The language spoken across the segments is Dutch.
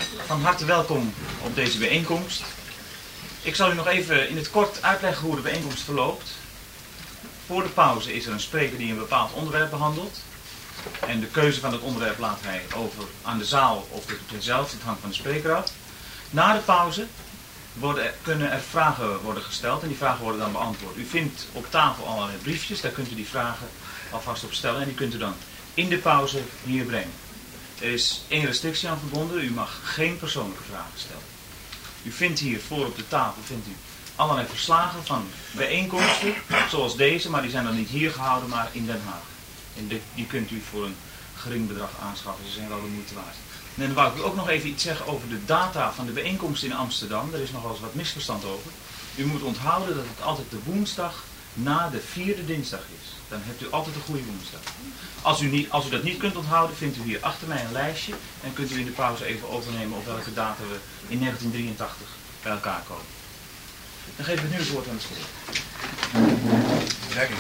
Van harte welkom op deze bijeenkomst. Ik zal u nog even in het kort uitleggen hoe de bijeenkomst verloopt. Voor de pauze is er een spreker die een bepaald onderwerp behandelt. En de keuze van het onderwerp laat hij over aan de zaal of doet hij zelf. Het hangt van de spreker af. Na de pauze kunnen er vragen worden gesteld en die vragen worden dan beantwoord. U vindt op tafel allerlei briefjes, daar kunt u die vragen alvast op stellen en die kunt u dan in de pauze hier brengen. Er is één restrictie aan verbonden, u mag geen persoonlijke vragen stellen. U vindt hier voor op de tafel allerlei verslagen van bijeenkomsten, zoals deze, maar die zijn dan niet hier gehouden, maar in Den Haag. En die kunt u voor een gering bedrag aanschaffen, ze zijn wel de moeite waard. En dan wou ik u ook nog even iets zeggen over de data van de bijeenkomst in Amsterdam. Er is nog wel eens wat misverstand over. U moet onthouden dat het altijd de woensdag na de 4e dinsdag is. Dan hebt u altijd een goede woensdag. Als u dat niet kunt onthouden, vindt u hier achter mij een lijstje. En kunt u in de pauze even overnemen op welke data we in 1983 bij elkaar komen. Dan geef ik nu het woord aan de spreker.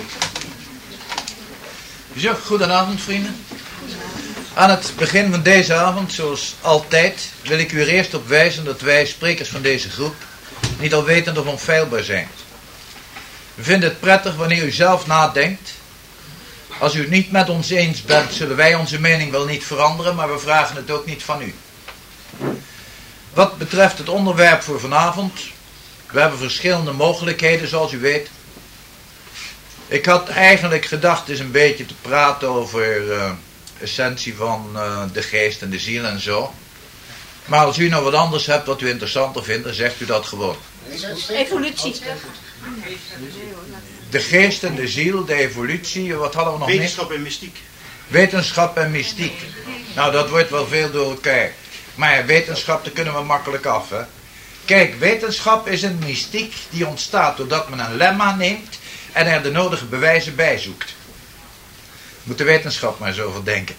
Zo, goedenavond vrienden. Aan het begin van deze avond, zoals altijd, wil ik u er eerst op wijzen dat wij, sprekers van deze groep, niet alwetend of onfeilbaar zijn. We vinden het prettig wanneer u zelf nadenkt. Als u het niet met ons eens bent, zullen wij onze mening wel niet veranderen, maar we vragen het ook niet van u. Wat betreft het onderwerp voor vanavond, we hebben verschillende mogelijkheden, zoals u weet. Ik had eigenlijk gedacht eens een beetje te praten over essentie van de geest en de ziel en zo. Maar als u nou wat anders hebt wat u interessanter vindt, dan zegt u dat gewoon. Evolutie. De geest en de ziel, de evolutie, wat hadden we nog meer? Wetenschap en mystiek. Wetenschap en mystiek. Nou, dat wordt wel veel door elkaar. Maar wetenschap, daar kunnen we makkelijk af, hè. Kijk, wetenschap is een mystiek die ontstaat doordat men een lemma neemt en er de nodige bewijzen bij zoekt. Moet de wetenschap maar zo over denken.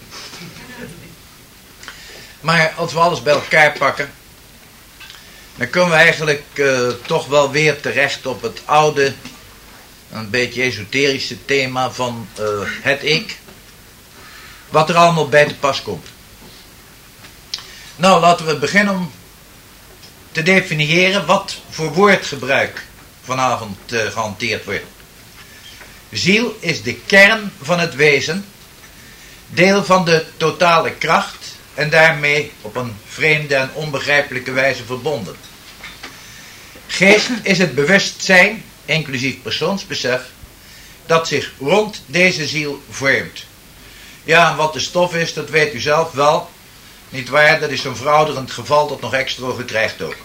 Maar als we alles bij elkaar pakken, dan kunnen we eigenlijk toch wel weer terecht op het oude, een beetje esoterische thema van het ik. Wat er allemaal bij te pas komt. Nou, laten we beginnen om te definiëren wat voor woordgebruik vanavond gehanteerd wordt. Ziel is de kern van het wezen, deel van de totale kracht en daarmee op een vreemde en onbegrijpelijke wijze verbonden. Geest is het bewustzijn, inclusief persoonsbesef, dat zich rond deze ziel vormt. Ja, en wat de stof is, dat weet u zelf wel. Niet waar, dat is zo'n verouderend geval dat nog extra gekrijgt ook.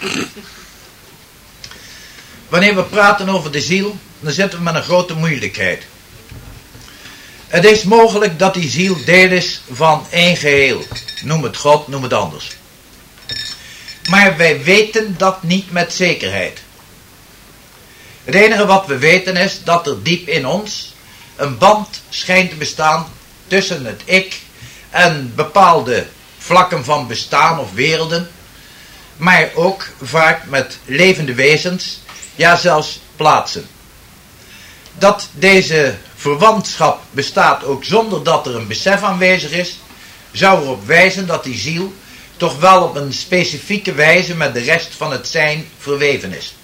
Wanneer we praten over de ziel, dan zitten we met een grote moeilijkheid. Het is mogelijk dat die ziel deel is van één geheel. Noem het God, noem het anders. Maar wij weten dat niet met zekerheid. Het enige wat we weten is dat er diep in ons een band schijnt te bestaan tussen het ik en bepaalde vlakken van bestaan of werelden, maar ook vaak met levende wezens, ja zelfs plaatsen. Dat deze verwantschap bestaat ook zonder dat er een besef aanwezig is, zou erop wijzen dat die ziel toch wel op een specifieke wijze met de rest van het zijn verweven is.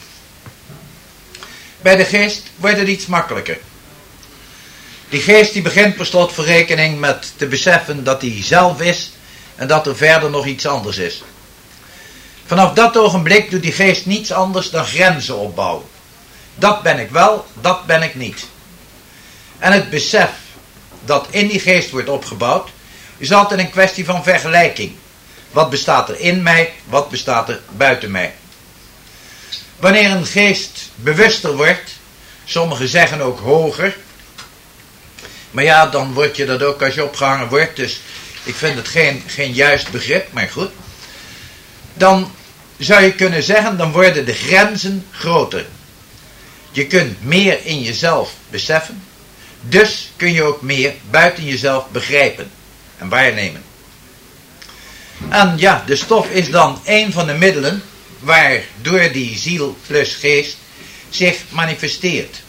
Bij de geest wordt het iets makkelijker. Die geest die begint per slotverrekening met te beseffen dat hij zelf is en dat er verder nog iets anders is. Vanaf dat ogenblik doet die geest niets anders dan grenzen opbouwen. Dat ben ik wel, dat ben ik niet. En het besef dat in die geest wordt opgebouwd is altijd een kwestie van vergelijking. Wat bestaat er in mij, wat bestaat er buiten mij. Wanneer een geest bewuster wordt, sommigen zeggen ook hoger, maar ja, dan word je dat ook als je opgehangen wordt, dus ik vind het geen juist begrip, maar goed. Dan zou je kunnen zeggen, dan worden de grenzen groter. Je kunt meer in jezelf beseffen, dus kun je ook meer buiten jezelf begrijpen en waarnemen. En ja, de stof is dan een van de middelen waardoor die ziel plus geest zich manifesteert.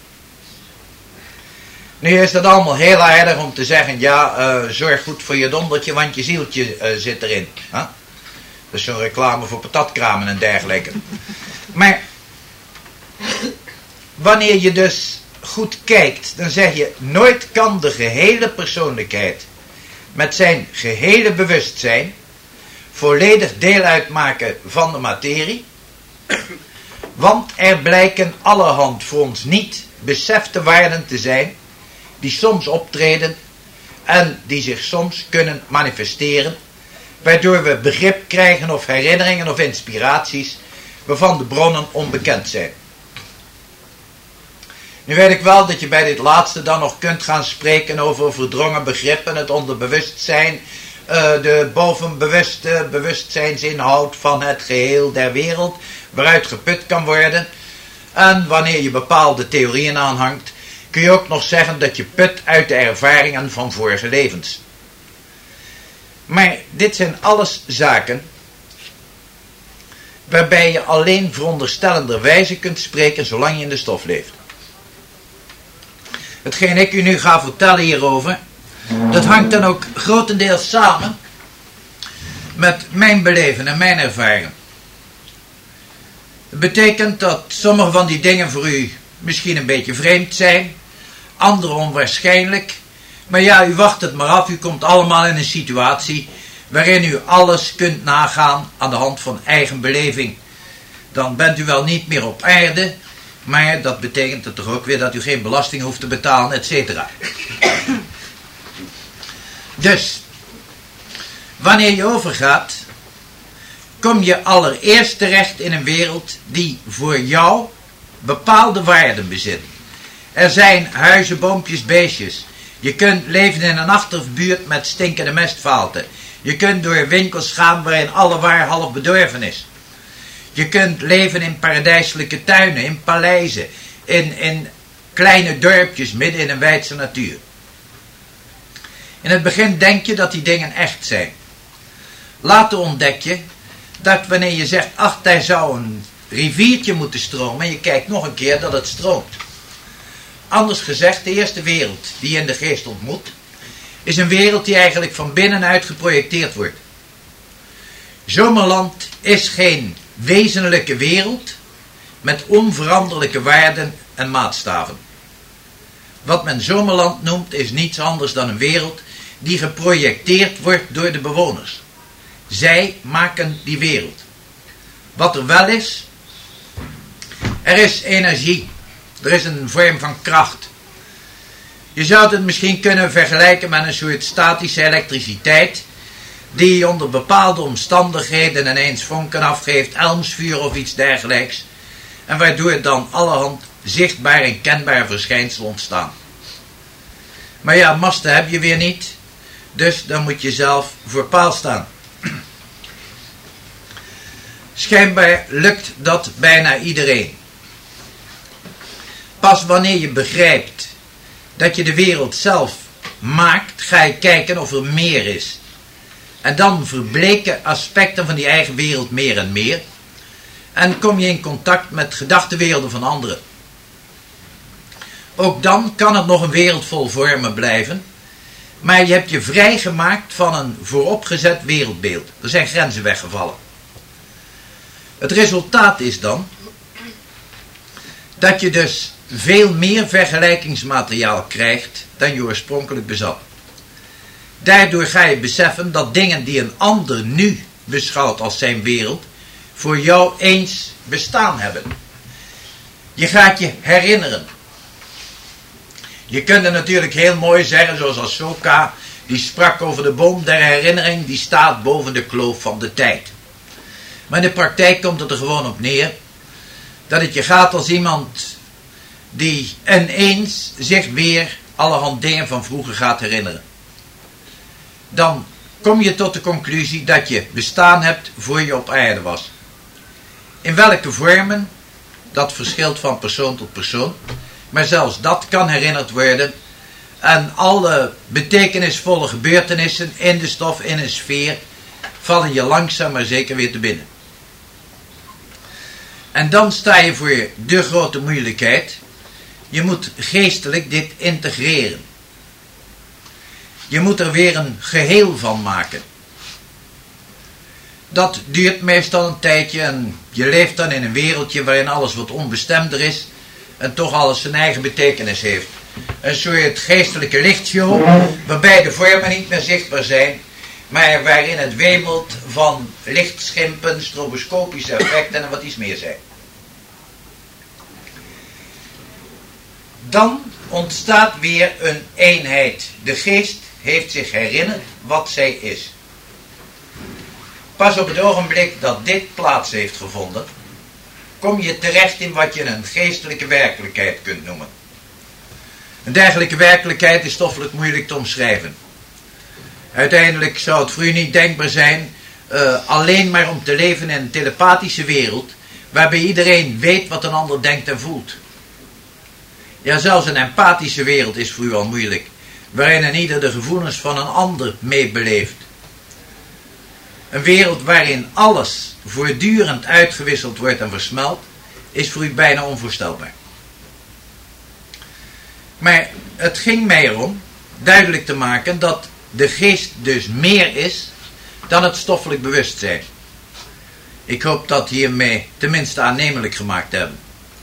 Nu is dat allemaal heel aardig om te zeggen, ja, zorg goed voor je dondertje, want je zieltje zit erin. Huh? Dat is zo'n reclame voor patatkramen en dergelijke. Maar wanneer je dus goed kijkt, dan zeg je, nooit kan de gehele persoonlijkheid met zijn gehele bewustzijn volledig deel uitmaken van de materie, want er blijken allerhand voor ons niet besefte waarden te zijn die soms optreden en die zich soms kunnen manifesteren, waardoor we begrip krijgen of herinneringen of inspiraties waarvan de bronnen onbekend zijn. Nu weet ik wel dat je bij dit laatste dan nog kunt gaan spreken over verdrongen begrippen, het onderbewustzijn, de bovenbewuste bewustzijnsinhoud van het geheel der wereld, waaruit geput kan worden. En wanneer je bepaalde theorieën aanhangt, kun je ook nog zeggen dat je put uit de ervaringen van vorige levens. Maar dit zijn alles zaken waarbij je alleen veronderstellenderwijze kunt spreken zolang je in de stof leeft. Hetgeen ik u nu ga vertellen hierover, dat hangt dan ook grotendeels samen met mijn beleven en mijn ervaringen. Het betekent dat sommige van die dingen voor u misschien een beetje vreemd zijn, andere onwaarschijnlijk, maar ja, u wacht het maar af, u komt allemaal in een situatie waarin u alles kunt nagaan aan de hand van eigen beleving. Dan bent u wel niet meer op aarde, maar dat betekent het toch ook weer dat u geen belasting hoeft te betalen, etc. Dus, wanneer je overgaat, kom je allereerst terecht in een wereld die voor jou bepaalde waarden bezit. Er zijn huizen, boompjes, beestjes. Je kunt leven in een achterbuurt met stinkende mestvaten. Je kunt door winkels gaan waarin alle waar half bedorven is. Je kunt leven in paradijselijke tuinen, in paleizen, in kleine dorpjes midden in een wijdse natuur. In het begin denk je dat die dingen echt zijn. Later ontdek je dat wanneer je zegt, ach, daar zou een riviertje moeten stromen, en je kijkt nog een keer dat het stroomt. Anders gezegd, de eerste wereld die je in de geest ontmoet, is een wereld die eigenlijk van binnenuit geprojecteerd wordt. Zomerland is geen wezenlijke wereld met onveranderlijke waarden en maatstaven. Wat men Zomerland noemt is niets anders dan een wereld die geprojecteerd wordt door de bewoners. Zij maken die wereld. Wat er wel is, er is energie. Er is een vorm van kracht. Je zou het misschien kunnen vergelijken met een soort statische elektriciteit die onder bepaalde omstandigheden ineens vonken afgeeft, elmsvuur of iets dergelijks, en waardoor dan allerhand zichtbaar en kenbaar verschijnselen ontstaan. Maar ja, masten heb je weer niet, dus dan moet je zelf voor paal staan. Schijnbaar lukt dat bijna iedereen. Pas wanneer je begrijpt dat je de wereld zelf maakt, ga je kijken of er meer is. En dan verbleken aspecten van die eigen wereld meer en meer. En kom je in contact met gedachtenwerelden van anderen. Ook dan kan het nog een wereld vol vormen blijven. Maar je hebt je vrijgemaakt van een vooropgezet wereldbeeld. Er zijn grenzen weggevallen. Het resultaat is dan dat je dus veel meer vergelijkingsmateriaal krijgt dan je oorspronkelijk bezat. Daardoor ga je beseffen dat dingen die een ander nu beschouwt als zijn wereld, voor jou eens bestaan hebben. Je gaat je herinneren. Je kunt er natuurlijk heel mooi zeggen, zoals Ashoka, die sprak over de boom der herinnering, die staat boven de kloof van de tijd. Maar in de praktijk komt het er gewoon op neer dat het je gaat als iemand die ineens zich weer allerhand dingen van vroeger gaat herinneren. Dan kom je tot de conclusie dat je bestaan hebt voor je op aarde was. In welke vormen, dat verschilt van persoon tot persoon, maar zelfs dat kan herinnerd worden. En alle betekenisvolle gebeurtenissen in de stof, in een sfeer, vallen je langzaam maar zeker weer te binnen. En dan sta je voor de grote moeilijkheid. Je moet geestelijk dit integreren. Je moet er weer een geheel van maken. Dat duurt meestal een tijdje en je leeft dan in een wereldje waarin alles wat onbestemder is en toch alles zijn eigen betekenis heeft. Een soort geestelijke lichtshow waarbij de vormen niet meer zichtbaar zijn, maar waarin het wemelt van lichtschimpen, stroboscopische effecten en wat iets meer zijn. Dan ontstaat weer een eenheid. De geest heeft zich herinnerd wat zij is. Pas op het ogenblik dat dit plaats heeft gevonden, kom je terecht in wat je een geestelijke werkelijkheid kunt noemen. Een dergelijke werkelijkheid is stoffelijk moeilijk te omschrijven. Uiteindelijk zou het voor u niet denkbaar zijn alleen maar om te leven in een telepathische wereld waarbij iedereen weet wat een ander denkt en voelt. Ja, zelfs een empathische wereld is voor u al moeilijk, waarin een ieder de gevoelens van een ander meebeleeft. Een wereld waarin alles voortdurend uitgewisseld wordt en versmelt, is voor u bijna onvoorstelbaar. Maar het ging mij erom duidelijk te maken dat de geest dus meer is dan het stoffelijk bewustzijn. Ik hoop dat hiermee tenminste aannemelijk gemaakt hebben.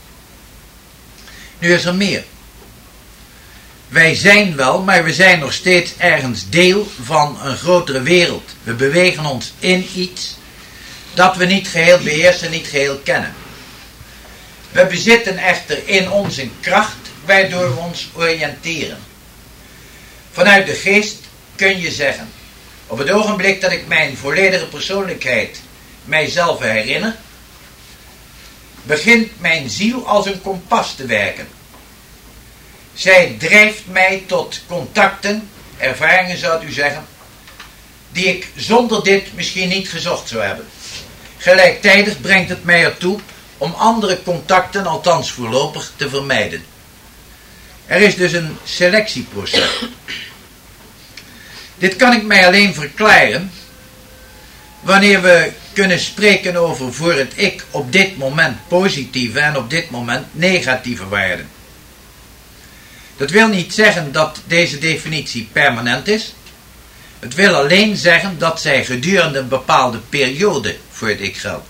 Nu is er meer. Wij zijn wel, maar we zijn nog steeds ergens deel van een grotere wereld. We bewegen ons in iets dat we niet geheel beheersen, niet geheel kennen. We bezitten echter in ons een kracht waardoor we ons oriënteren. Vanuit de geest kun je zeggen, op het ogenblik dat ik mijn volledige persoonlijkheid mijzelf herinner, begint mijn ziel als een kompas te werken. Zij drijft mij tot contacten, ervaringen zou u zeggen, die ik zonder dit misschien niet gezocht zou hebben. Gelijktijdig brengt het mij ertoe om andere contacten, althans voorlopig, te vermijden. Er is dus een selectieproces. Dit kan ik mij alleen verklaren wanneer we kunnen spreken over voor het ik op dit moment positieve en op dit moment negatieve waarden. Dat wil niet zeggen dat deze definitie permanent is. Het wil alleen zeggen dat zij gedurende een bepaalde periode voor het ik geldt.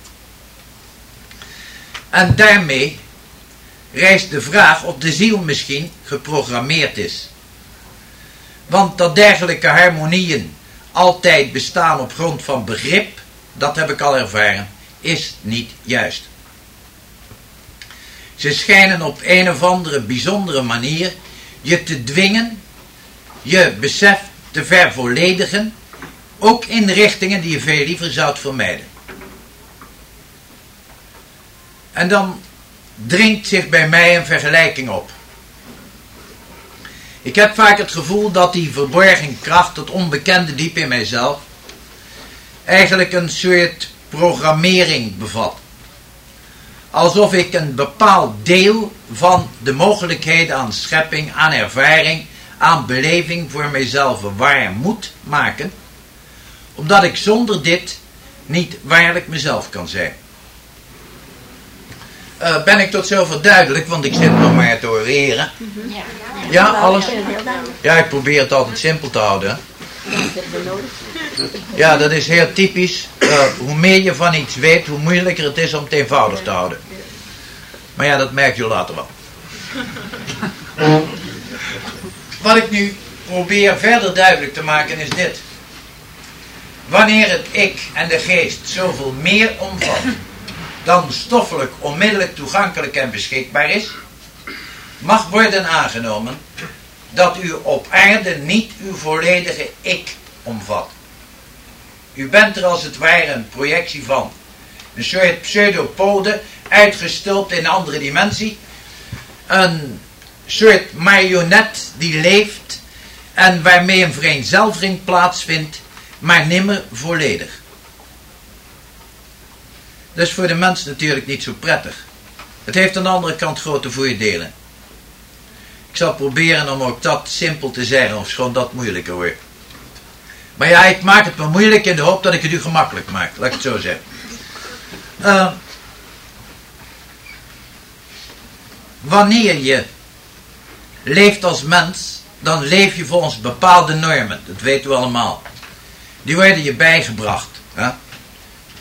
En daarmee rijst de vraag of de ziel misschien geprogrammeerd is. Want dat dergelijke harmonieën altijd bestaan op grond van begrip, dat heb ik al ervaren, is niet juist. Ze schijnen op een of andere bijzondere manier je te dwingen, je besef te vervolledigen, ook in richtingen die je veel liever zou vermijden. En dan dringt zich bij mij een vergelijking op. Ik heb vaak het gevoel dat die verborgen kracht, het onbekende diep in mijzelf, eigenlijk een soort programmering bevat. Alsof ik een bepaald deel van de mogelijkheden aan schepping, aan ervaring, aan beleving voor mijzelf waar moet maken, omdat ik zonder dit niet waarlijk mezelf kan zijn. Ben ik tot zover duidelijk, want ik zit nog maar te oreren. Ja, alles? Ja, ik probeer het altijd simpel te houden. Ja, dat is heel typisch. Hoe meer je van iets weet, hoe moeilijker het is om het eenvoudig te houden. Maar ja, dat merk je later wel. Wat ik nu probeer verder duidelijk te maken is dit. Wanneer het ik en de geest zoveel meer omvat dan stoffelijk onmiddellijk toegankelijk en beschikbaar is, mag worden aangenomen dat u op aarde niet uw volledige ik omvat. U bent er als het ware een projectie van. Een soort pseudopode, uitgestulpt in een andere dimensie. Een soort marionet die leeft en waarmee een vereenzelviging plaatsvindt, maar nimmer volledig. Dat is voor de mens natuurlijk niet zo prettig. Het heeft aan de andere kant grote voordelen. Ik zal proberen om ook dat simpel te zeggen, ofschoon dat moeilijker wordt. Maar ja, ik maak het me moeilijk in de hoop dat ik het u gemakkelijk maak, laat ik het zo zeggen. Wanneer je leeft als mens, dan leef je volgens bepaalde normen. Dat weten we allemaal. Die worden je bijgebracht. Hè?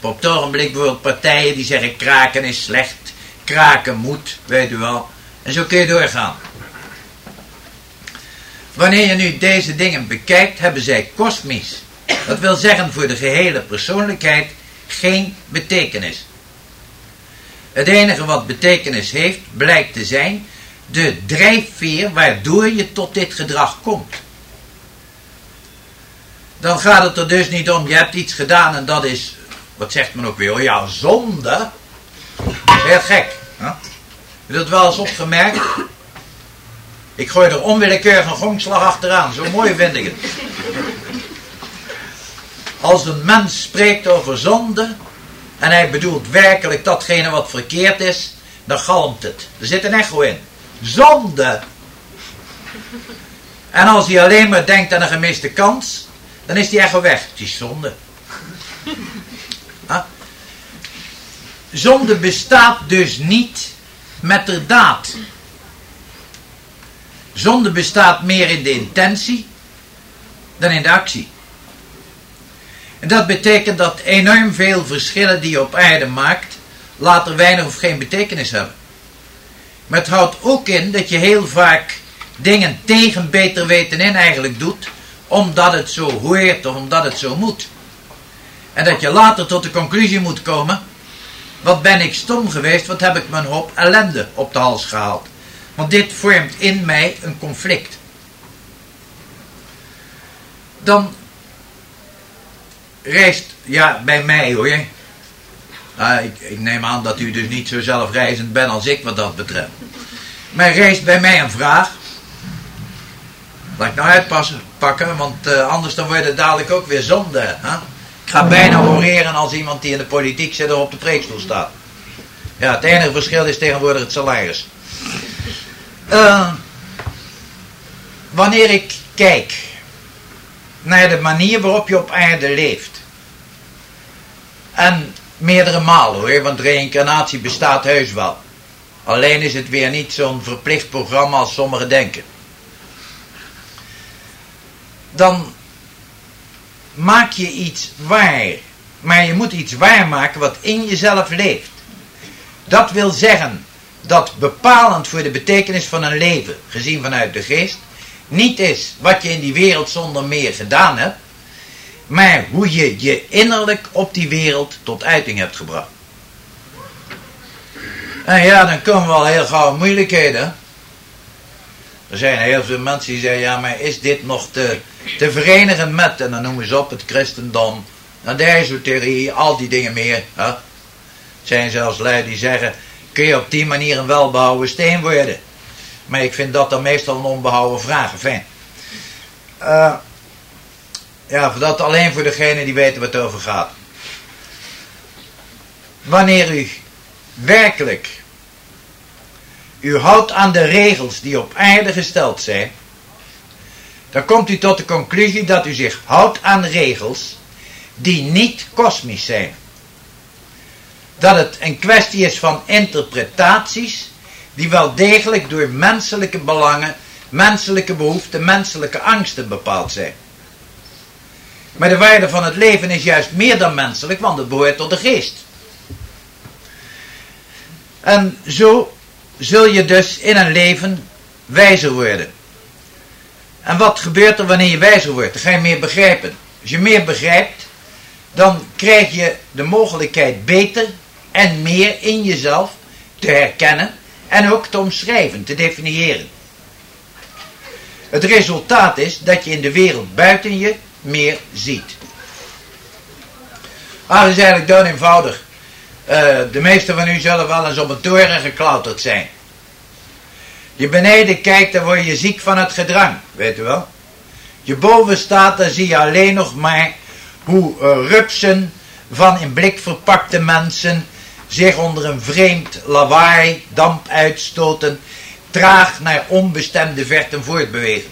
Op het ogenblik bijvoorbeeld partijen die zeggen kraken is slecht, kraken moet, weet u wel. En zo kun je doorgaan. Wanneer je nu deze dingen bekijkt, hebben zij kosmisch. Dat wil zeggen voor de gehele persoonlijkheid geen betekenis. Het enige wat betekenis heeft, blijkt te zijn de drijfveer waardoor je tot dit gedrag komt. Dan gaat het er dus niet om, je hebt iets gedaan en dat is, wat zegt men ook weer, oh ja, zonde. Heel gek. Hè? Heb je dat wel eens opgemerkt? Ik gooi er onwillekeurig een gongslag achteraan, zo mooi vind ik het. Als een mens spreekt over zonde en hij bedoelt werkelijk datgene wat verkeerd is, dan galmt het. Er zit een echo in. Zonde. En als hij alleen maar denkt aan een gemiste kans, dan is die echo weg. Het is zonde. Huh? Zonde bestaat dus niet met de daad. Zonde bestaat meer in de intentie dan in de actie. En dat betekent dat enorm veel verschillen die je op aarde maakt later weinig of geen betekenis hebben. Maar het houdt ook in dat je heel vaak dingen tegen beter weten in eigenlijk doet, omdat het zo hoort of omdat het zo moet. En dat je later tot de conclusie moet komen, wat ben ik stom geweest, wat heb ik me een hoop ellende op de hals gehaald. Want dit vormt in mij een conflict. Dan reist, ja, bij mij hoor. Ik neem aan dat u dus niet zo zelfreizend bent als ik wat dat betreft. Maar reist bij mij een vraag. Laat ik nou uitpakken, want anders dan wordt het dadelijk ook weer zonde. Hè? Ik ga bijna horeren als iemand die in de politiek zit of op de preekstoel staat. Ja, het enige verschil is tegenwoordig het salaris. Wanneer ik kijk naar de manier waarop je op aarde leeft. En meerdere malen hoor, want reïncarnatie bestaat heus wel. Alleen is het weer niet zo'n verplicht programma als sommigen denken. Dan maak je iets waar. Maar je moet iets waarmaken wat in jezelf leeft. Dat wil zeggen dat bepalend voor de betekenis van een leven, gezien vanuit de geest, niet is wat je in die wereld zonder meer gedaan hebt, maar hoe je je innerlijk op die wereld tot uiting hebt gebracht. En ja, dan komen we al heel gauw in moeilijkheden. Er zijn heel veel mensen die zeggen, ja, maar is dit nog te verenigen met, en dan noemen ze op het christendom, en de esoterie, al die dingen meer. Hè? Er zijn zelfs lui die zeggen, kun je op die manier een welbehouden steen worden. Maar ik vind dat dan meestal een onbehouden vraag. Fijn. Ja, dat alleen voor degenen die weten wat het over gaat. Wanneer u werkelijk u houdt aan de regels die op aarde gesteld zijn, dan komt u tot de conclusie dat u zich houdt aan regels die niet kosmisch zijn. Dat het een kwestie is van interpretaties die wel degelijk door menselijke belangen, menselijke behoeften, menselijke angsten bepaald zijn. Maar de waarde van het leven is juist meer dan menselijk, want het behoort tot de geest. En zo zul je dus in een leven wijzer worden. En wat gebeurt er wanneer je wijzer wordt? Dan ga je meer begrijpen. Als je meer begrijpt, dan krijg je de mogelijkheid beter en meer in jezelf te herkennen en ook te omschrijven, te definiëren. Het resultaat is dat je in de wereld buiten je meer ziet. Dat is eigenlijk dood eenvoudig. De meesten van u zullen wel eens op een toren geklauterd zijn. Je beneden kijkt, dan word je ziek van het gedrang, weet u wel. Je boven staat, dan zie je alleen nog maar hoe rupsen van in blik verpakte mensen zich onder een vreemd lawaai, damp uitstoten, traag naar onbestemde verten voortbewegen.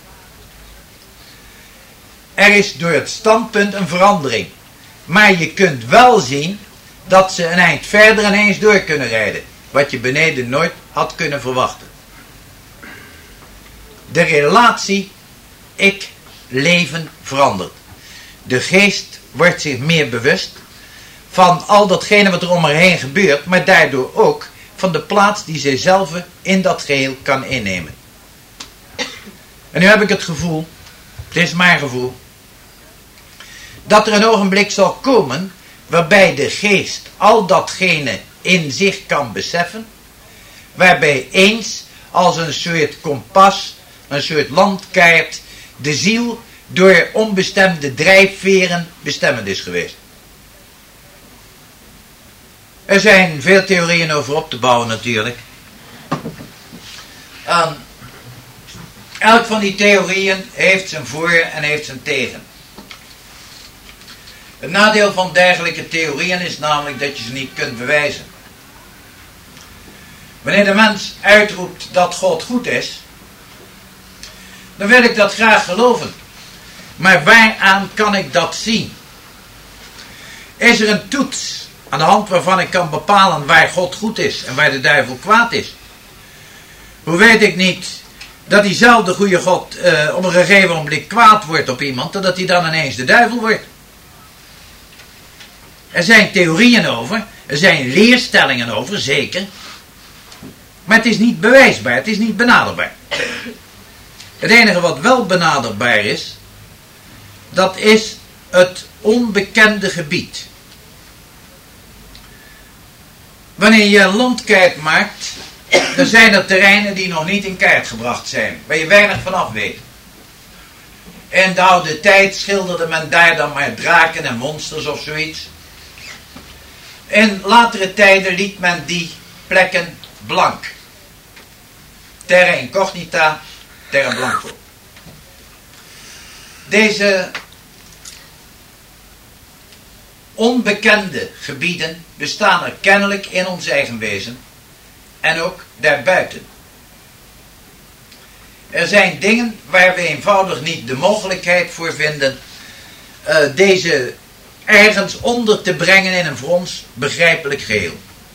Er is door het standpunt een verandering. Maar je kunt wel zien dat ze een eind verder ineens door kunnen rijden. Wat je beneden nooit had kunnen verwachten. De relatie ik-leven verandert. De geest wordt zich meer bewust van al datgene wat er om haar heen gebeurt, maar daardoor ook van de plaats die zij zelf in dat geheel kan innemen. En nu heb ik het gevoel, het is mijn gevoel, dat er een ogenblik zal komen waarbij de geest al datgene in zich kan beseffen, waarbij eens als een soort kompas, een soort landkaart, de ziel door onbestemde drijfveren bestemmend is geweest. Er zijn veel theorieën over op te bouwen natuurlijk. Elk van die theorieën heeft zijn voor en heeft zijn tegen. Het nadeel van dergelijke theorieën is namelijk dat je ze niet kunt bewijzen. Wanneer de mens uitroept dat God goed is, dan wil ik dat graag geloven. Maar waaraan kan ik dat zien? Is er een toets aan de hand waarvan ik kan bepalen waar God goed is en waar de duivel kwaad is? Hoe weet ik niet dat diezelfde goede God op een gegeven moment kwaad wordt op iemand, en dat hij dan ineens de duivel wordt? Er zijn theorieën over, er zijn leerstellingen over, zeker. Maar het is niet bewijsbaar, het is niet benaderbaar. Het enige wat wel benaderbaar is, dat is het onbekende gebied. Wanneer je een landkaart maakt, dan zijn er terreinen die nog niet in kaart gebracht zijn, waar je weinig vanaf weet. In de oude tijd schilderde men daar dan maar draken en monsters of zoiets. In latere tijden liet men die plekken blank. Terra incognita, terra blanco. Deze onbekende gebieden bestaan er kennelijk in ons eigen wezen en ook daarbuiten. Er zijn dingen waar we eenvoudig niet de mogelijkheid voor vinden deze ergens onder te brengen in een voor ons begrijpelijk geheel.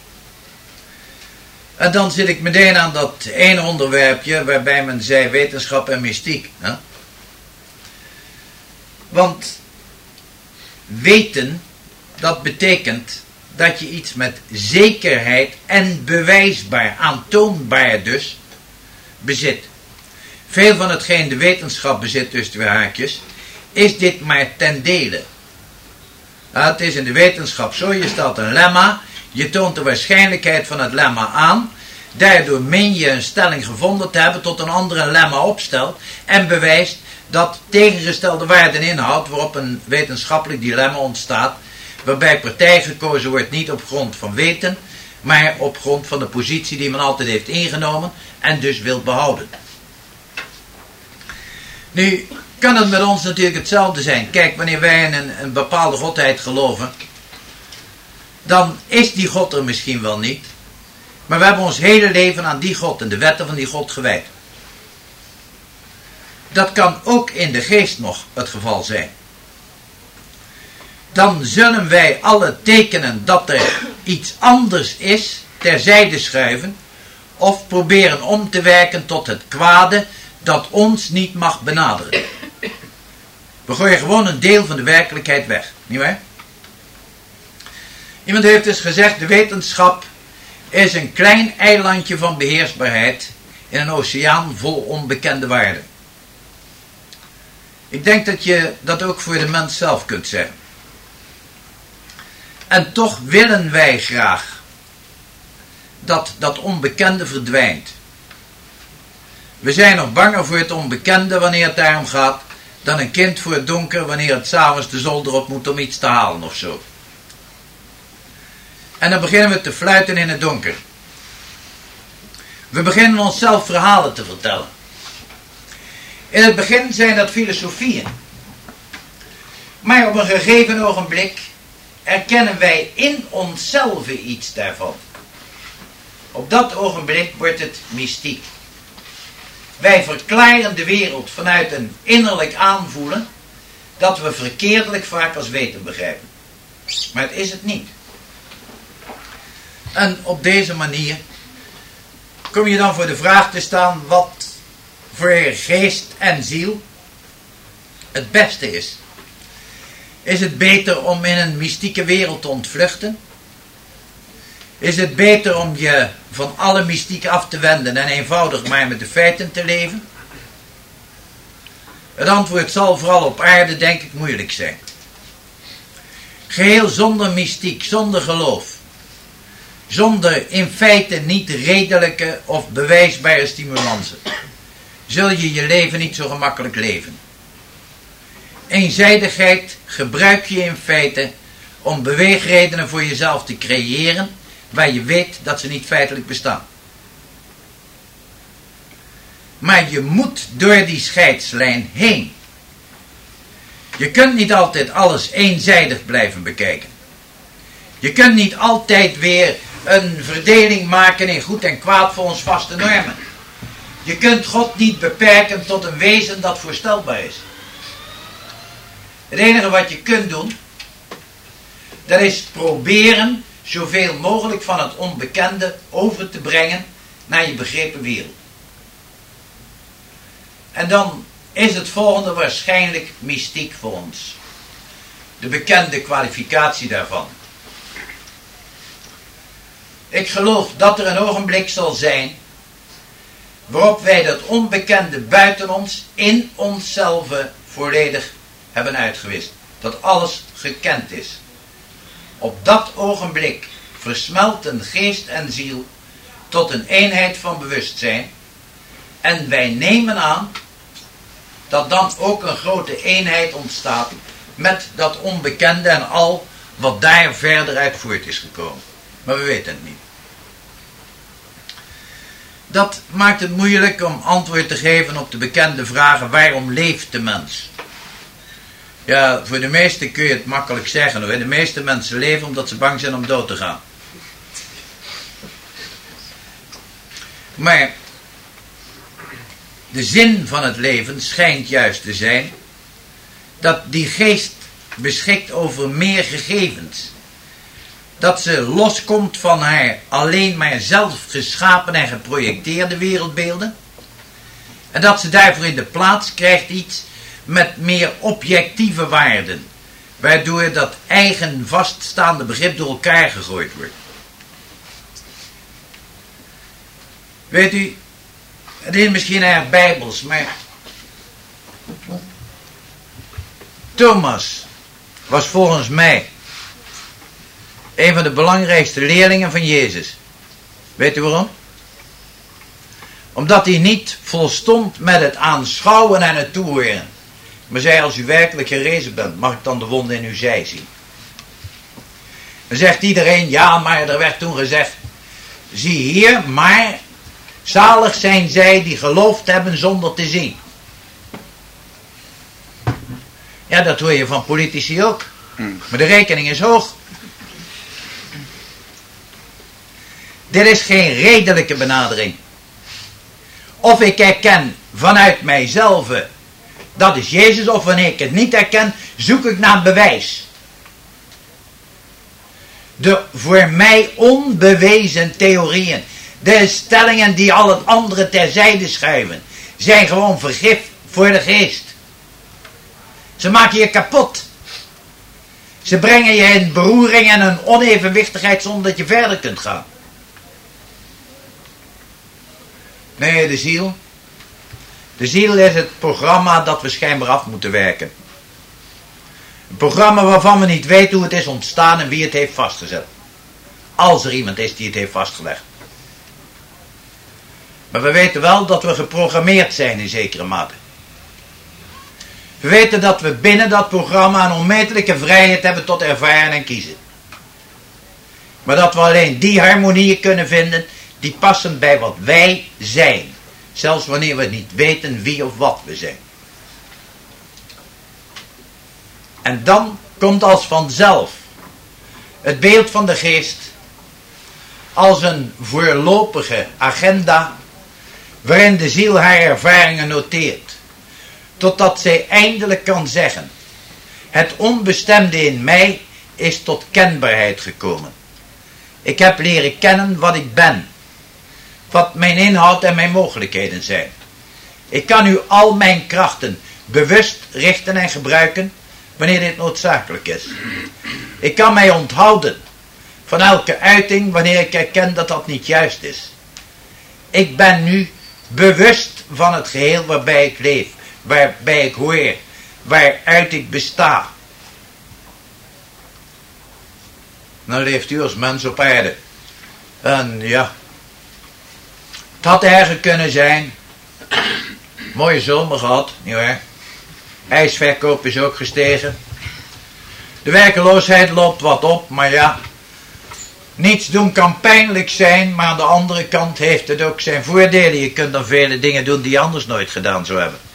En dan zit ik meteen aan dat ene onderwerpje waarbij men zei wetenschap en mystiek. Hè? Want weten, dat betekent dat je iets met zekerheid en bewijsbaar, aantoonbaar dus, bezit. Veel van hetgeen de wetenschap bezit, dus twee haakjes, is dit maar ten dele. Nou, het is in de wetenschap zo, je stelt een lemma, je toont de waarschijnlijkheid van het lemma aan, daardoor meen je een stelling gevonden te hebben tot een andere lemma opstelt en bewijst dat tegengestelde waarden inhoudt waarop een wetenschappelijk dilemma ontstaat, waarbij partij gekozen wordt niet op grond van weten, maar op grond van de positie die men altijd heeft ingenomen en dus wil behouden. Nu kan het met ons natuurlijk hetzelfde zijn. Kijk, wanneer wij in een bepaalde godheid geloven, dan is die God er misschien wel niet, maar we hebben ons hele leven aan die God en de wetten van die God gewijd. Dat kan ook in de geest nog het geval zijn. Dan zullen wij alle tekenen dat er iets anders is terzijde schuiven of proberen om te werken tot het kwade dat ons niet mag benaderen. We gooien gewoon een deel van de werkelijkheid weg, nietwaar? Iemand heeft dus gezegd, de wetenschap is een klein eilandje van beheersbaarheid in een oceaan vol onbekende waarden. Ik denk dat je dat ook voor de mens zelf kunt zeggen. En toch willen wij graag dat dat onbekende verdwijnt. We zijn nog banger voor het onbekende wanneer het daarom gaat dan een kind voor het donker wanneer het 's avonds de zolder op moet om iets te halen of zo. En dan beginnen we te fluiten in het donker. We beginnen onszelf verhalen te vertellen. In het begin zijn dat filosofieën. Maar op een gegeven ogenblik erkennen wij in onszelf iets daarvan. Op dat ogenblik wordt het mystiek. Wij verklaren de wereld vanuit een innerlijk aanvoelen dat we verkeerdelijk vaak als weten begrijpen. Maar het is het niet. En op deze manier kom je dan voor de vraag te staan wat voor geest en ziel het beste is. Is het beter om in een mystieke wereld te ontvluchten? Is het beter om je van alle mystiek af te wenden en eenvoudig maar met de feiten te leven? Het antwoord zal vooral op aarde, denk ik, moeilijk zijn. Geheel zonder mystiek, zonder geloof, zonder in feite niet redelijke of bewijsbare stimulansen, zul je je leven niet zo gemakkelijk leven. Eenzijdigheid gebruik je in feite om beweegredenen voor jezelf te creëren, waar je weet dat ze niet feitelijk bestaan. Maar je moet door die scheidslijn heen. Je kunt niet altijd alles eenzijdig blijven bekijken. Je kunt niet altijd weer een verdeling maken in goed en kwaad volgens vaste normen. Je kunt God niet beperken tot een wezen dat voorstelbaar is. Het enige wat je kunt doen, dat is proberen zoveel mogelijk van het onbekende over te brengen naar je begrepen wereld. En dan is het volgende waarschijnlijk mystiek voor ons. De bekende kwalificatie daarvan. Ik geloof dat er een ogenblik zal zijn waarop wij dat onbekende buiten ons in onszelf volledig hebben uitgewist. Dat alles gekend is. Op dat ogenblik versmelten geest en ziel tot een eenheid van bewustzijn. En wij nemen aan dat dan ook een grote eenheid ontstaat met dat onbekende en al wat daar verder uit voort is gekomen. Maar we weten het niet. Dat maakt het moeilijk om antwoord te geven op de bekende vragen: waarom leeft de mens? Ja, voor de meesten kun je het makkelijk zeggen hoor. De meeste mensen leven omdat ze bang zijn om dood te gaan. Maar de zin van het leven schijnt juist te zijn dat die geest beschikt over meer gegevens. Dat ze loskomt van haar alleen maar zelf geschapen en geprojecteerde wereldbeelden. En dat ze daarvoor in de plaats krijgt iets met meer objectieve waarden. Waardoor dat eigen vaststaande begrip door elkaar gegooid wordt. Weet u, het is misschien erg bijbels, maar Thomas was volgens mij een van de belangrijkste leerlingen van Jezus. Weet u waarom? Omdat hij niet volstond met het aanschouwen en het toehoren. Maar zei: als u werkelijk gerezen bent, mag ik dan de wonden in uw zij zien? Dan zegt iedereen: ja, maar er werd toen gezegd: zie hier, maar zalig zijn zij die geloofd hebben zonder te zien. Ja, dat hoor je van politici ook. Maar de rekening is hoog. Dit is geen redelijke benadering. Of ik herken vanuit mijzelf, dat is Jezus, of wanneer ik het niet herken, zoek ik naar bewijs. De voor mij onbewezen theorieën, de stellingen die al het andere terzijde schuiven, zijn gewoon vergif voor de geest. Ze maken je kapot. Ze brengen je in beroering en een onevenwichtigheid zonder dat je verder kunt gaan. Nee, de ziel. De ziel is het programma dat we schijnbaar af moeten werken. Een programma waarvan we niet weten hoe het is ontstaan en wie het heeft vastgezet. Als er iemand is die het heeft vastgelegd. Maar we weten wel dat we geprogrammeerd zijn in zekere mate. We weten dat we binnen dat programma een onmetelijke vrijheid hebben tot ervaren en kiezen. Maar dat we alleen die harmonieën kunnen vinden die passen bij wat wij zijn. Zelfs wanneer we niet weten wie of wat we zijn. En dan komt als vanzelf het beeld van de geest als een voorlopige agenda waarin de ziel haar ervaringen noteert. Totdat zij eindelijk kan zeggen: het onbestemde in mij is tot kenbaarheid gekomen. Ik heb leren kennen wat ik ben. Wat mijn inhoud en mijn mogelijkheden zijn. Ik kan nu al mijn krachten bewust richten en gebruiken wanneer dit noodzakelijk is. Ik kan mij onthouden van elke uiting wanneer ik erken dat dat niet juist is. Ik ben nu bewust van het geheel waarbij ik leef, waarbij ik hoor, waaruit ik besta. Dan leeft u als mens op aarde. En ja, het had erger kunnen zijn. Mooie zomer gehad, nietwaar? IJsverkoop is ook gestegen. De werkeloosheid loopt wat op, maar ja, niets doen kan pijnlijk zijn, maar aan de andere kant heeft het ook zijn voordelen. Je kunt dan vele dingen doen die je anders nooit gedaan zou hebben.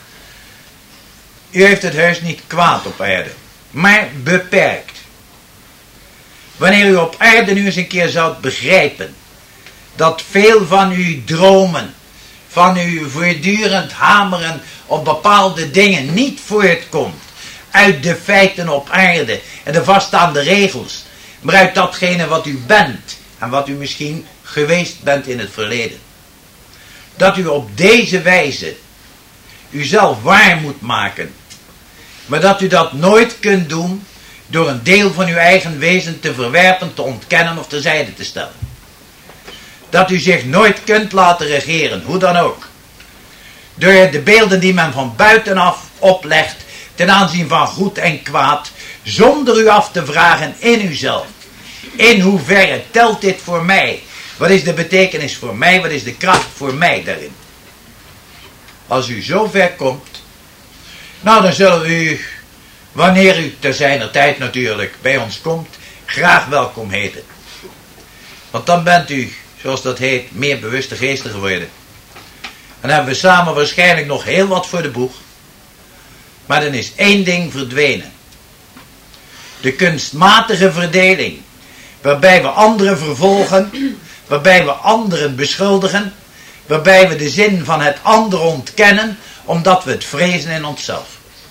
U heeft het heus niet kwaad op aarde, maar beperkt. Wanneer u op aarde nu eens een keer zou begrijpen dat veel van uw dromen, van uw voortdurend hameren op bepaalde dingen niet voortkomt uit de feiten op aarde en de vaststaande regels, maar uit datgene wat u bent en wat u misschien geweest bent in het verleden. Dat u op deze wijze uzelf waar moet maken, maar dat u dat nooit kunt doen door een deel van uw eigen wezen te verwerpen, te ontkennen of terzijde te stellen. Dat u zich nooit kunt laten regeren, hoe dan ook, door de beelden die men van buitenaf oplegt ten aanzien van goed en kwaad, zonder u af te vragen in uzelf: in hoeverre telt dit voor mij? Wat is de betekenis voor mij? Wat is de kracht voor mij daarin? Als u zo ver komt, nou dan zullen we u, wanneer u te zijner tijd natuurlijk bij ons komt, graag welkom heten. Want dan bent u, zoals dat heet, meer bewuste geesten geworden. En hebben we samen waarschijnlijk nog heel wat voor de boeg. Maar dan is één ding verdwenen. De kunstmatige verdeling, waarbij we anderen vervolgen, waarbij we anderen beschuldigen, waarbij we de zin van het ander ontkennen, omdat we het vrezen in onszelf.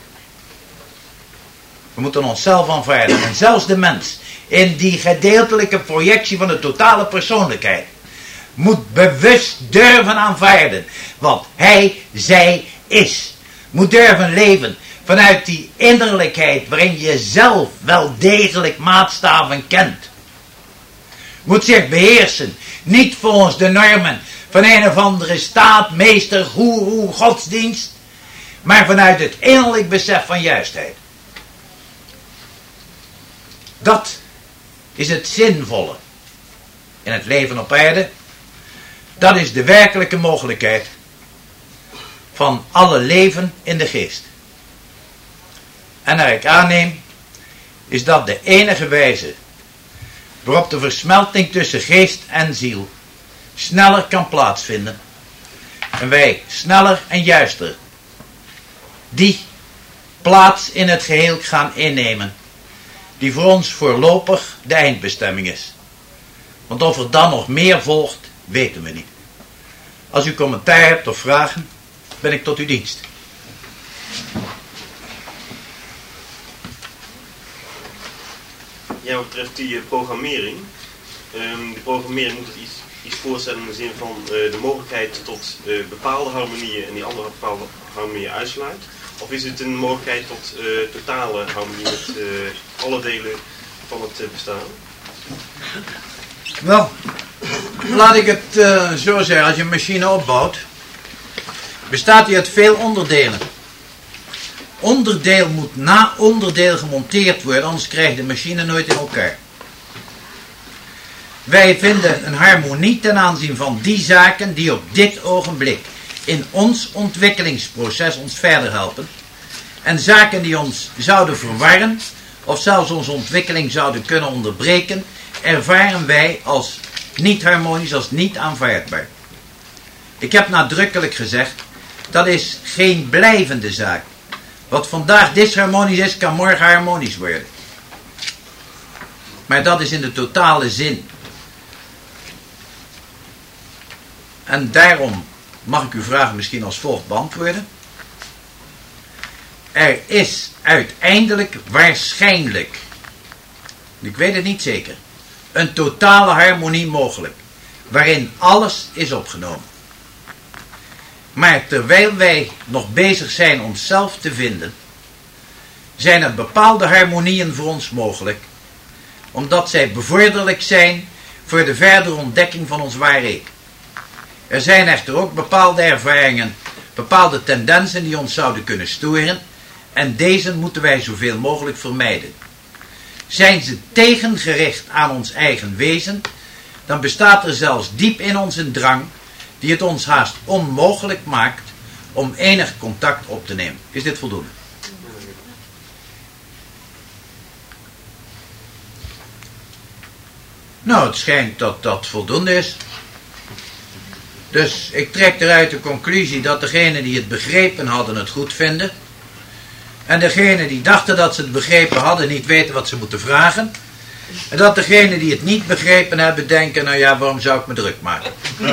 We moeten onszelf aanvaarden. En zelfs de mens, in die gedeeltelijke projectie van de totale persoonlijkheid, moet bewust durven aanvaarden wat hij, zij is. Moet durven leven vanuit die innerlijkheid waarin je zelf wel degelijk maatstaven kent. Moet zich beheersen, niet volgens de normen van een of andere staat, meester, goeroe, godsdienst, maar vanuit het innerlijk besef van juistheid. Dat is het zinvolle in het leven op aarde. Dat is de werkelijke mogelijkheid van alle leven in de geest. En naar ik aanneem, is dat de enige wijze waarop de versmelting tussen geest en ziel sneller kan plaatsvinden. En wij sneller en juister die plaats in het geheel gaan innemen, die voor ons voorlopig de eindbestemming is. Want of er dan nog meer volgt, weten we niet. Als u commentaar hebt of vragen, ben ik tot uw dienst. Ja, wat betreft die programmering. De programmering moet iets voorstellen in de zin van de mogelijkheid tot bepaalde harmonieën en die andere bepaalde harmonieën uitsluit. Of is het een mogelijkheid tot totale harmonie met alle delen van het bestaan? Wel, laat ik het zo zeggen. Als je een machine opbouwt, bestaat die uit veel onderdelen. Onderdeel moet na onderdeel gemonteerd worden, anders krijgt de machine nooit in elkaar. Wij vinden een harmonie ten aanzien van die zaken die op dit ogenblik in ons ontwikkelingsproces ons verder helpen. En zaken die ons zouden verwarren of zelfs onze ontwikkeling zouden kunnen onderbreken, ervaren wij als niet harmonisch, als niet aanvaardbaar. Ik heb nadrukkelijk gezegd, dat is geen blijvende zaak. Wat vandaag disharmonisch is, kan morgen harmonisch worden. Maar dat is in de totale zin. En daarom mag ik uw vraag misschien als volgt beantwoorden. Er is uiteindelijk waarschijnlijk, ik weet het niet zeker, een totale harmonie mogelijk, waarin alles is opgenomen. Maar terwijl wij nog bezig zijn onszelf te vinden, zijn er bepaalde harmonieën voor ons mogelijk, omdat zij bevorderlijk zijn voor de verdere ontdekking van ons ware ik. Er zijn echter ook bepaalde ervaringen, bepaalde tendensen die ons zouden kunnen storen, en deze moeten wij zoveel mogelijk vermijden. Zijn ze tegengericht aan ons eigen wezen, dan bestaat er zelfs diep in ons een drang die het ons haast onmogelijk maakt om enig contact op te nemen. Is dit voldoende? Nou, het schijnt dat dat voldoende is. Dus ik trek eruit de conclusie dat degenen die het begrepen hadden het goed vinden. En degenen die dachten dat ze het begrepen hadden niet weten wat ze moeten vragen. En dat degenen die het niet begrepen hebben denken, nou ja, waarom zou ik me druk maken?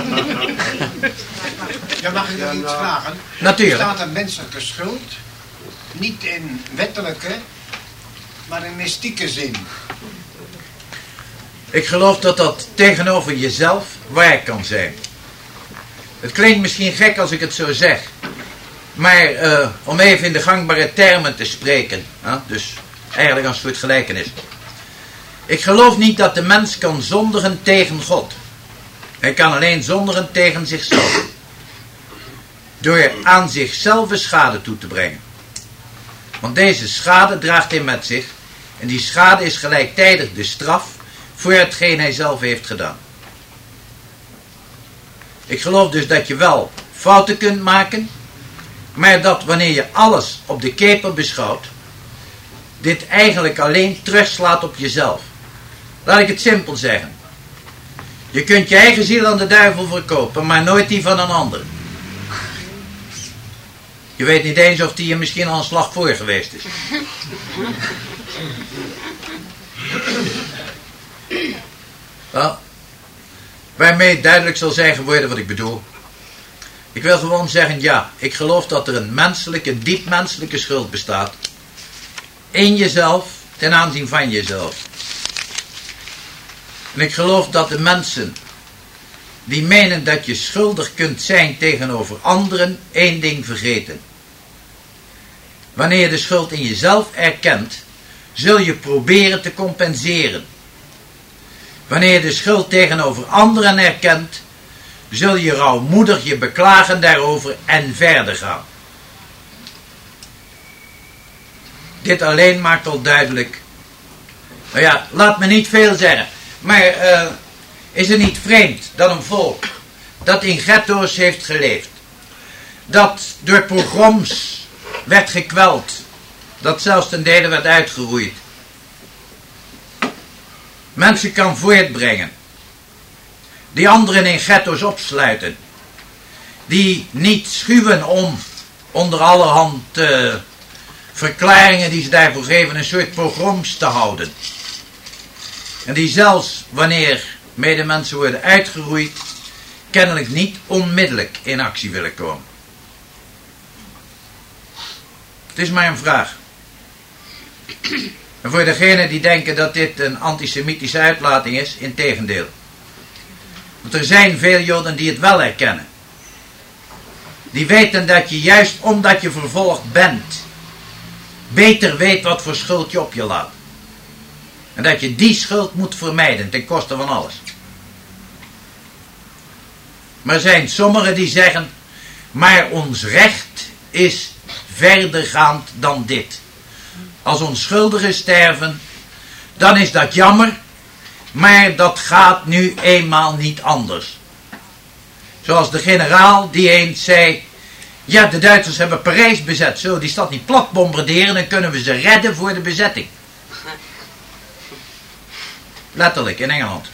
Ja, mag ik nog iets vragen? Natuurlijk. Er staat een menselijke schuld, niet in wettelijke, maar in mystieke zin. Ik geloof dat dat tegenover jezelf waar kan zijn. Het klinkt misschien gek als ik het zo zeg. Maar om even in de gangbare termen te spreken. Dus eigenlijk een soort gelijkenis. Ik geloof niet dat de mens kan zondigen tegen God. Hij kan alleen zondigen tegen zichzelf. Door aan zichzelf schade toe te brengen. Want deze schade draagt hij met zich. En die schade is gelijktijdig de straf voor hetgeen hij zelf heeft gedaan. Ik geloof dus dat je wel fouten kunt maken, maar dat wanneer je alles op de keper beschouwt, dit eigenlijk alleen terugslaat op jezelf. Laat ik het simpel zeggen. Je kunt je eigen ziel aan de duivel verkopen, maar nooit die van een ander. Je weet niet eens of die je misschien al een slag voor geweest is. Wel, waarmee duidelijk zal zijn geworden wat ik bedoel. Ik wil gewoon zeggen, ja, ik geloof dat er een menselijke, diep menselijke schuld bestaat. In jezelf, ten aanzien van jezelf. En ik geloof dat de mensen die menen dat je schuldig kunt zijn tegenover anderen, één ding vergeten. Wanneer je de schuld in jezelf erkent, zul je proberen te compenseren. Wanneer je de schuld tegenover anderen erkent, zul je rouwmoedig je beklagen daarover en verder gaan. Dit alleen maakt al duidelijk. Nou ja, laat me niet veel zeggen. Maar is het niet vreemd dat een volk dat in ghetto's heeft geleefd, dat door pogroms werd gekweld, dat zelfs ten dele werd uitgeroeid, mensen kan voortbrengen, die anderen in ghetto's opsluiten, die niet schuwen om onder allerhand verklaringen die ze daarvoor geven een soort pogroms te houden. En die zelfs wanneer medemensen worden uitgeroeid, kennelijk niet onmiddellijk in actie willen komen. Het is maar een vraag. En voor degenen die denken dat dit een antisemitische uitlating is, integendeel. Want er zijn veel Joden die het wel herkennen. Die weten dat je juist omdat je vervolgd bent, beter weet wat voor schuld je op je laat. En dat je die schuld moet vermijden ten koste van alles. Maar er zijn sommigen die zeggen, maar ons recht is verdergaand dan dit. Als onschuldigen sterven, dan is dat jammer, maar dat gaat nu eenmaal niet anders. Zoals de generaal die eens zei, ja, de Duitsers hebben Parijs bezet, zullen die stad niet plat bombarderen, dan kunnen we ze redden voor de bezetting. Letterlijk, in Engeland.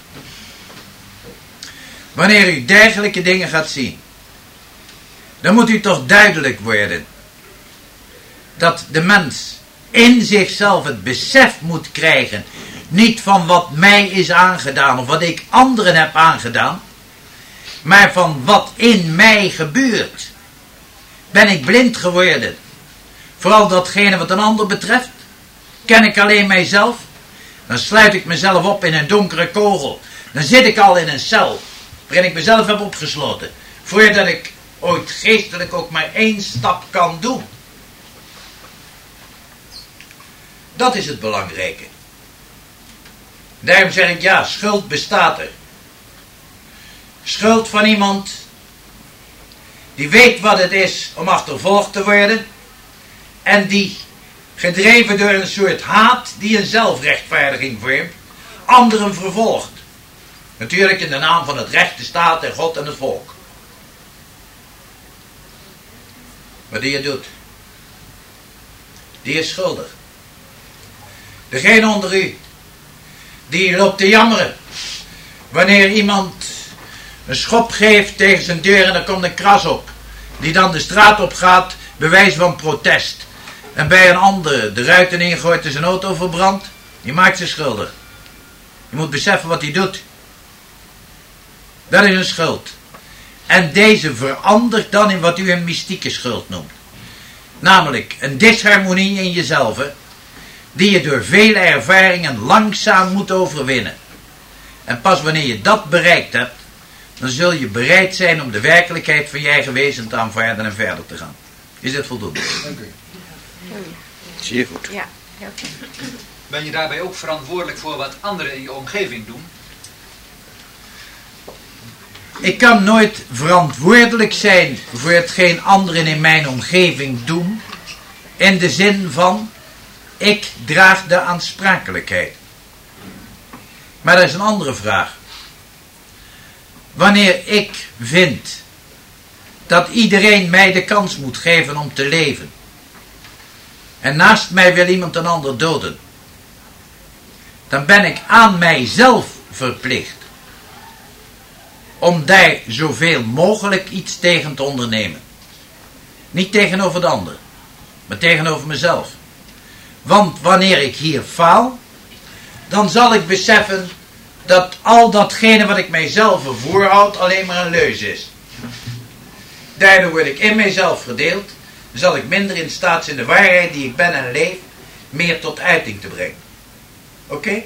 Wanneer u dergelijke dingen gaat zien, dan moet u toch duidelijk worden dat de mens in zichzelf het besef moet krijgen, niet van wat mij is aangedaan of wat ik anderen heb aangedaan, maar van wat in mij gebeurt. Ben ik blind geworden? Vooral datgene wat een ander betreft? Ken ik alleen mijzelf? Dan sluit ik mezelf op in een donkere kogel. Dan zit ik al in een cel waarin ik mezelf heb opgesloten, voordat ik ooit geestelijk ook maar één stap kan doen. Dat is het belangrijke. Daarom zeg ik ja, schuld bestaat er. Schuld van iemand die weet wat het is om achtervolgd te worden en die, gedreven door een soort haat die een zelfrechtvaardiging vormt, anderen vervolgt. Natuurlijk in de naam van het recht, de staat en God en het volk. Maar die het doet, die is schuldig. Degene onder u die loopt te jammeren wanneer iemand een schop geeft tegen zijn deur en er komt een kras op, die dan de straat op gaat, bewijs van protest, en bij een ander de ruiten ingooit en zijn auto verbrandt, die maakt zich schuldig. Je moet beseffen wat hij doet. Dat is een schuld. En deze verandert dan in wat u een mystieke schuld noemt. Namelijk een disharmonie in jezelf, die je door vele ervaringen langzaam moet overwinnen. En pas wanneer je dat bereikt hebt, dan zul je bereid zijn om de werkelijkheid van je eigen wezen te aanvaarden en verder te gaan. Is dit voldoende? Dank u. Zeer goed. Ja. Ben je daarbij ook verantwoordelijk voor wat anderen in je omgeving doen? Ik kan nooit verantwoordelijk zijn voor hetgeen anderen in mijn omgeving doen, in de zin van, ik draag de aansprakelijkheid. Maar er is een andere vraag. Wanneer ik vind dat iedereen mij de kans moet geven om te leven, en naast mij wil iemand een ander doden, dan ben ik aan mijzelf verplicht om daar zoveel mogelijk iets tegen te ondernemen. Niet tegenover de ander, maar tegenover mezelf. Want wanneer ik hier faal, dan zal ik beseffen dat al datgene wat ik mijzelf voorhoud alleen maar een leus is. Daardoor word ik in mijzelf verdeeld, dan zal ik minder in staat zijn de waarheid die ik ben en leef meer tot uiting te brengen. Oké?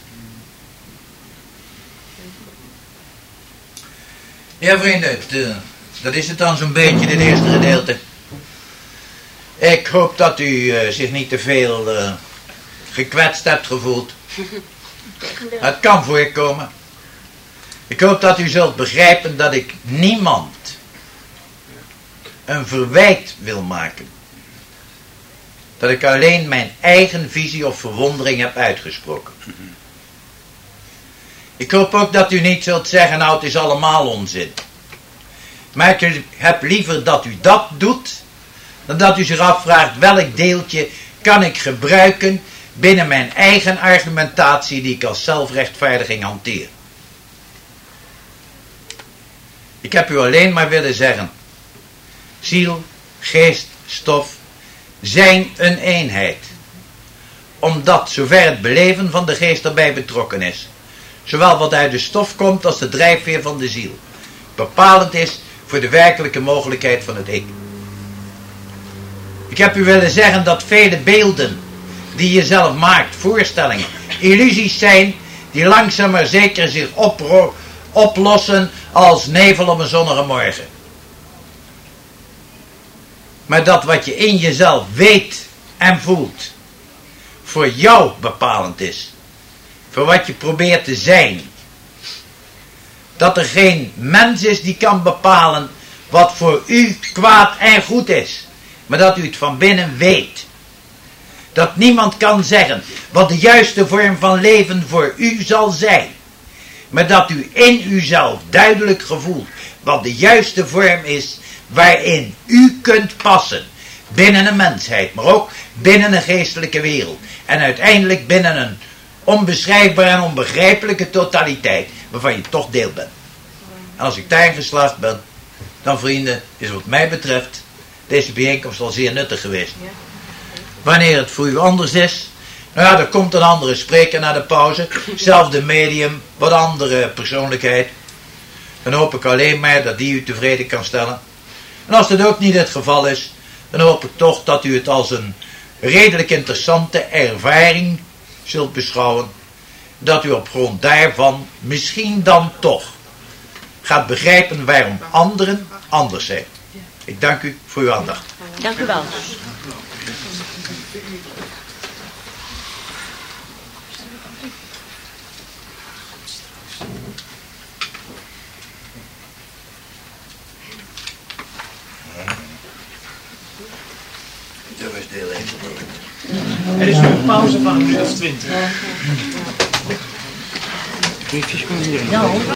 Ja vrienden, dat is het dan zo'n beetje, dit eerste gedeelte. Ik hoop dat u zich niet te veel gekwetst hebt gevoeld. Het kan voorkomen. Ik hoop dat u zult begrijpen dat ik niemand een verwijt wil maken. Dat ik alleen mijn eigen visie of verwondering heb uitgesproken. Ik hoop ook dat u niet zult zeggen, nou het is allemaal onzin. Maar ik heb liever dat u dat doet, dan dat u zich afvraagt welk deeltje kan ik gebruiken binnen mijn eigen argumentatie die ik als zelfrechtvaardiging hanteer. Ik heb u alleen maar willen zeggen, ziel, geest, stof zijn een eenheid. Omdat, zover het beleven van de geest erbij betrokken is, zowel wat uit de stof komt als de drijfveer van de ziel, bepalend is voor de werkelijke mogelijkheid van het ik. Ik heb u willen zeggen dat vele beelden die je zelf maakt, voorstellingen, illusies zijn die langzaam maar zeker zich oplossen als nevel op een zonnige morgen. Maar dat wat je in jezelf weet en voelt, voor jou bepalend is, voor wat je probeert te zijn. Dat er geen mens is die kan bepalen wat voor u kwaad en goed is, maar dat u het van binnen weet. Dat niemand kan zeggen wat de juiste vorm van leven voor u zal zijn, maar dat u in uzelf duidelijk gevoelt wat de juiste vorm is waarin u kunt passen binnen een mensheid, maar ook binnen een geestelijke wereld en uiteindelijk binnen een onbeschrijfbare en onbegrijpelijke totaliteit waarvan je toch deel bent. En als ik daarin geslaagd ben, dan vrienden, is wat mij betreft deze bijeenkomst al zeer nuttig geweest. Wanneer het voor u anders is, nou ja, er komt een andere spreker na de pauze, zelfde medium, wat andere persoonlijkheid, dan hoop ik alleen maar dat die u tevreden kan stellen. En als dat ook niet het geval is, dan hoop ik toch dat u het als een redelijk interessante ervaring zult beschouwen, dat u op grond daarvan misschien dan toch gaat begrijpen waarom anderen anders zijn. Ik dank u voor uw aandacht. Dank u wel. Dat was deel 1. Er is nu een pauze van een minuut of 20. Briefjes komen erin.